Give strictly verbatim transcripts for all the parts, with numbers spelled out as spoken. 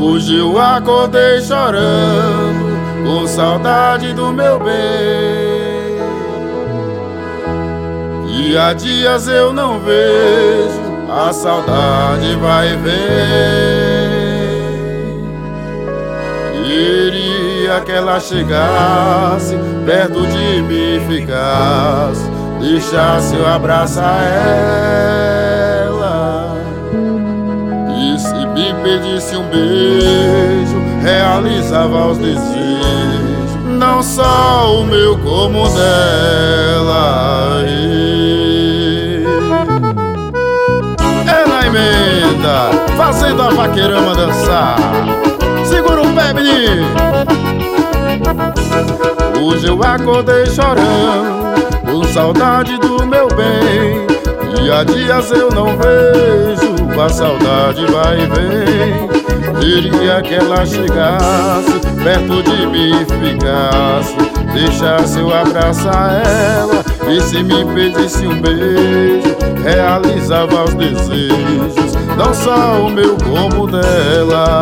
Hoje eu acordei chorando, com saudade do meu bem. E há dias eu não vejo, a saudade vai e vem. Queria que ela chegasse perto de mim e ficasse, deixasse eu abraçar ela. E se me pedisse um beijo, realizava os desejos, não só o meu como o dela. É na emenda, fazendo a vaqueirama dançar. Segura o pé, menino. Hoje eu acordei chorando, com saudade do meu bem. E há dias eu não vejo, a saudade vai e vem. Queria que ela chegasse perto de mim e ficasse, deixasse eu abraçar ela. E se me pedisse um beijo, realizava os desejos, não só o meu como o dela.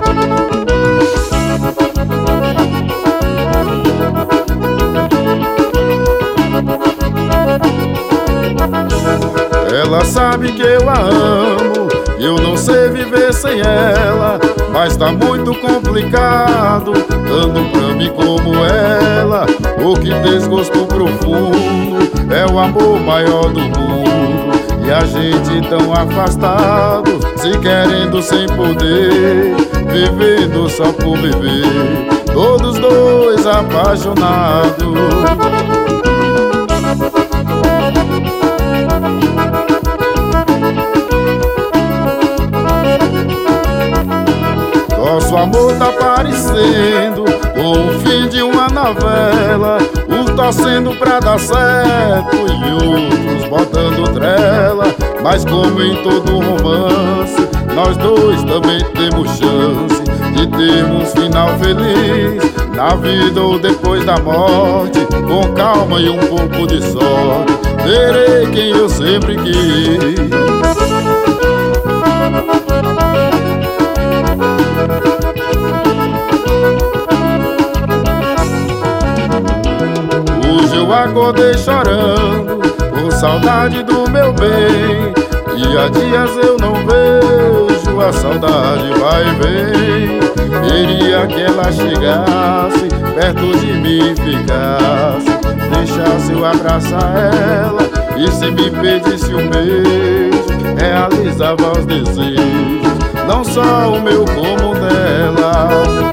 Ela sabe que eu a amo, eu não sei viver sem ela, mas tá muito complicado, dando pra mim como ela. O que desgosto profundo é o amor maior do mundo, e a gente tão afastado, se querendo sem poder, vivendo só por viver, todos dois apaixonados. Nosso amor tá parecendo com o fim de uma novela, uns torcendo pra dar certo e outros botando trela. Mas como em todo romance, nós dois também temos chance de termos um final feliz, na vida ou depois da morte. Com calma e um pouco de sorte, terei quem eu sempre quis. Hoje eu acordei chorando, com saudade do meu bem. E há dias eu não vejo, a saudade vai e vem. Queria que ela chegasse perto de mim e ficasse, deixasse eu abraçar ela. E se me pedisse um beijo, realizava os desejos, não só o meu como o dela.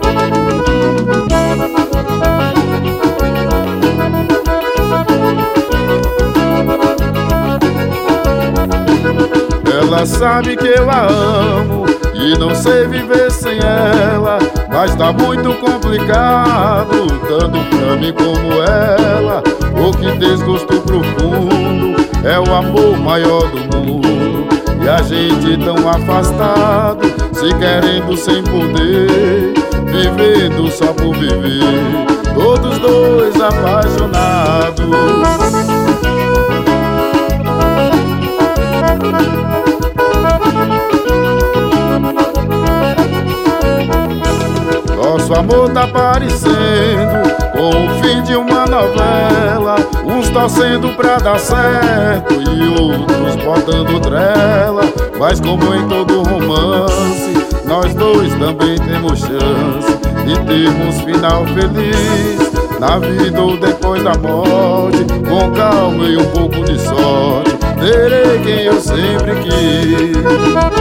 Ela sabe que eu a amo e não sei viver sem ela, mas tá muito complicado, tanto pra mim como ela. O que desgosto profundo é o amor maior do mundo, e a gente tão afastado, se querendo sem poder, vivendo só por viver, todos dois apaixonados. Nosso amor tá parecendo com o fim de uma novela, uns torcendo pra dar certo e outros botando trela. Mas como em todo romance, nós dois também temos chance de termos final feliz, na vida ou depois da morte. Com calma e um pouco de sorte, terei quem eu sempre quis.